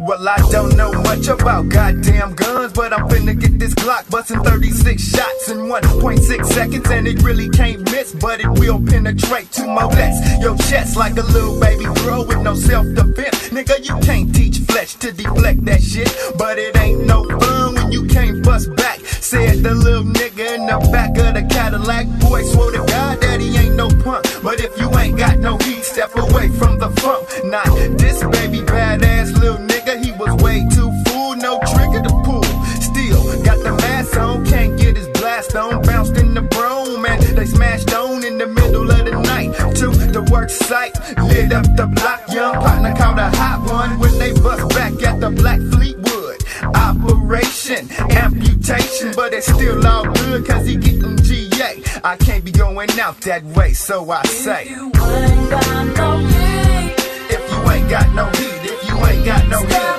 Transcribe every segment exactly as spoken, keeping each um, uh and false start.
Well, I don't know much about goddamn guns, but I'm finna get this Glock busting thirty-six shots in one point six seconds, and it really can't miss, but it will penetrate to molest your chest like a little baby girl with no self-defense. Nigga, you can't teach flesh to deflect that shit, but it ain't no fun when you can't bust back, said the little nigga in the back of the Cadillac. Boy, swore to God that he ain't no punk, but if you ain't got no heat, step away from the funk. Not this baby badass little nigga, he was way too full, no trigger to pull. Still got the mask on, can't get his blast on. Bounced in the broom and they smashed on in the middle of the night to the work site, lit up the block. Young partner caught a hot one when they bust back at the Black Fleetwood. Operation amputation, but it's still all good cause he getting G A. I can't be going out that way, so I say, if you ain't got no heat, if you ain't got no heat, if you ain't got no heat,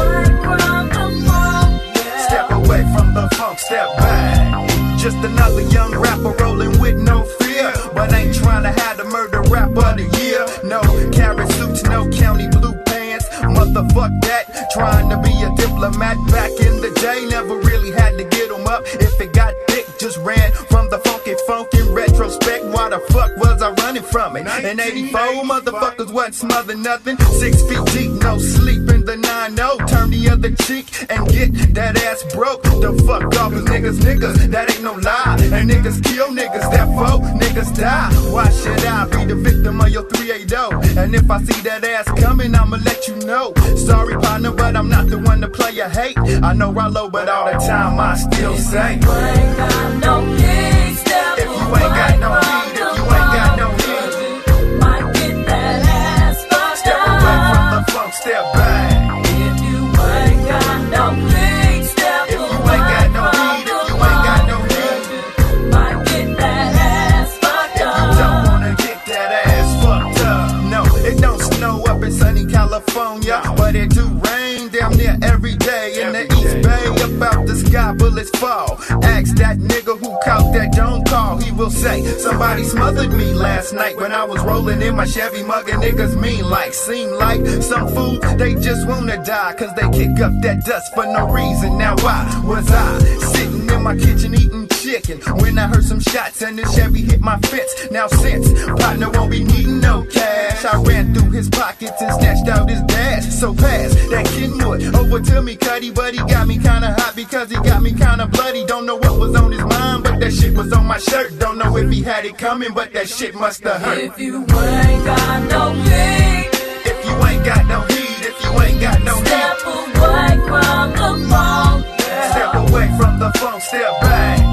step away from the funk, yeah. step away from the funk, step back. Just another young rapper rolling with no fear, but ain't trying to have the murder rap of the year. No carrot suits, no county blue pants, motherfuck that. Trying to be a diplomat back in the day, never really had to get them up. If it got thick, just ran from the funky funk. In retrospect, why the fuck was I running from it? In eighty-four, motherfuckers wasn't smothered nothing. Six feet deep, no sleep in the nine oh. Turn the other cheek and get that ass broke. The fuck off, cause niggas, niggas, that ain't no lie. And niggas kill niggas, therefore niggas die. Why should I be the victim of your three eighty? And if I see that ass coming, I'ma let you know. Sorry partner, but I'm not the one to play your hate. I know I low, but all the time I still say, if you ain't got no heat, step if you ain't got no heat, if you ain't got no heat, might get that ass fucked step away from the funk, step back. If you ain't got no heat, step If you ain't got no heat, if you ain't got no heat, might get that ass fucked if up. you don't wanna get that ass fucked up. No, it don't snow up in sunny California, but it do rain damn near every day in the East Bay. About the sky, bullets fall. Ask that nigga who caught that don't call. He will say, somebody smothered me last night when I was rolling in my Chevy, mugging niggas mean like. Seem like some fools, they just wanna die cause they kick up that dust for no reason. Now why was I sitting in my kitchen eating chicken when I heard some shots and the Chevy hit my fence? Now since partner won't be needing no cash, I ran through his pockets and snatched out his dash. So pass that Kenwood over to me, Cuddy, but he got me kinda hot because he got me kinda bloody. Don't know what was on his mind, but that shit was on my shirt. Don't know if he had it coming, but that shit musta hurt. If you ain't got no heat, If you ain't got no heat, if you ain't got no step heat, away from the funk, yeah. step away from the funk, step back.